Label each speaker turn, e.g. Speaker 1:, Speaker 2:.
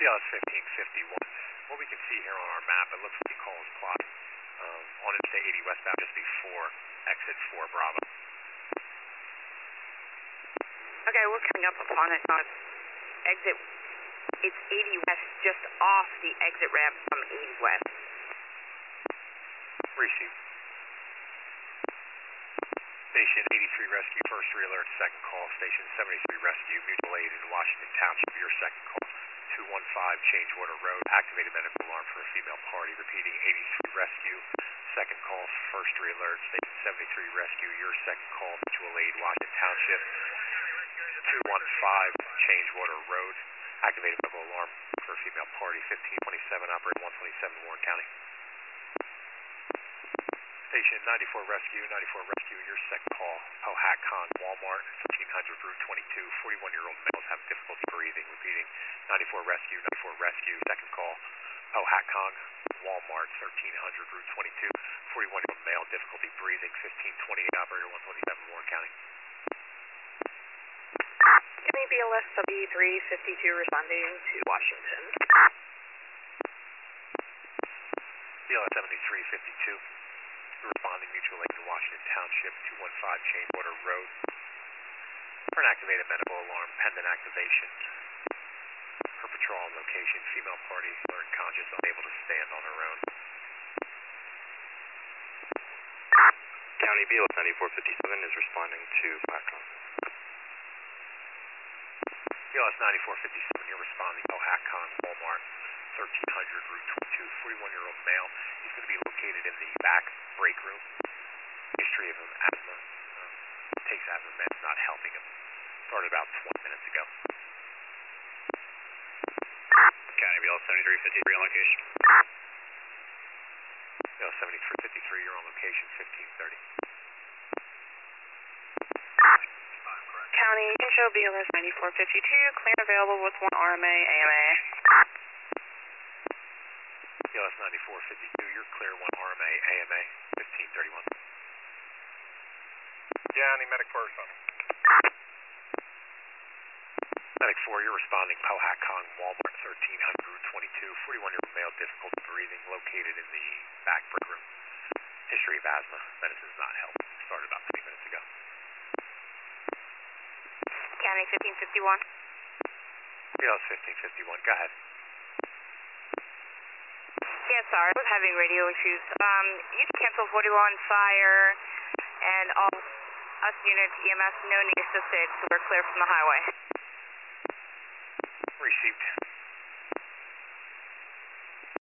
Speaker 1: BLS 1551. What we can see here on our map, it looks like the call is plotted on Interstate 80 westbound just before exit 4 Bravo.
Speaker 2: Okay, we're coming up upon it on exit. It's 80 west, just off the exit ramp from 80 west.
Speaker 1: Receive. Station 83 Rescue, first re-alert, second call. Station 73 Rescue, mutual aid in Washington Township, your second call. 215 Changewater Road, activated medical alarm for a female party. Repeating, 83 Rescue, second call, first re-alert. Station 73 Rescue, your second call, mutual aid, Washington Township. 215 Changewater Road, activated medical alarm for a female party. 1527, operator 127, Warren County. Station 94 Rescue, your second call, Powhatan, Walmart, 1300 Route 22, 41-year-old males have difficulty breathing. Repeating, 94 Rescue, second call, Powhatan, Walmart, 1300 Route 22, 41-year-old male, difficulty breathing. 1528, operator 127, Warren County.
Speaker 2: Give me BLS W352 responding to Washington.
Speaker 1: BLS 7352. Responding mutual aid to Washington Township, 215 Changewater Road. For an activated medical alarm, pending activation. Per patrol on location, female party, alert conscious, unable to stand on her own.
Speaker 3: County BLS 9457 is responding to Powhatan.
Speaker 1: BLS 9457, you're responding Powhatan, Walmart, 1300 Route 22, 41-year-old male. He's going to be located in the back break room. History of asthma. Takes asthma meds, not helping him. Started about 20 minutes ago.
Speaker 3: County BLS 7353 on location.
Speaker 1: BLS 7353, you're on location, 1530.
Speaker 2: County, show BLS 9452, clear available with 1 RMA, AMA.
Speaker 1: BLS 9452, you're clear, 1 RMA, AMA, 1531.
Speaker 4: County, Medic 4 responding.
Speaker 1: Medic 4, you're responding Powhatan, Walmart, 1300 Route 22, 41-year-old male, difficulty breathing, located in the back break room. History of asthma, medicine's not helping. Started about 20 minutes ago.
Speaker 2: County 1551.
Speaker 1: BLS 1551, go ahead.
Speaker 2: Yeah, sorry, I was having radio issues. You can cancel 41 fire and all us units, EMS, no need assisted, so we're clear from the highway.
Speaker 1: Received.